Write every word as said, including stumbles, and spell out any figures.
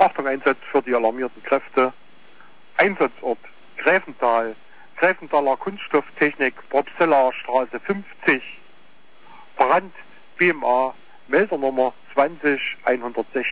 Achtung, Einsatz für die alarmierten Kräfte. Einsatzort Gräfenthal, Gräfenthaler Kunststofftechnik, Probsteller Straße fünfzig. Brand B M A, Meldernummer zwanzig einhundertsechzig.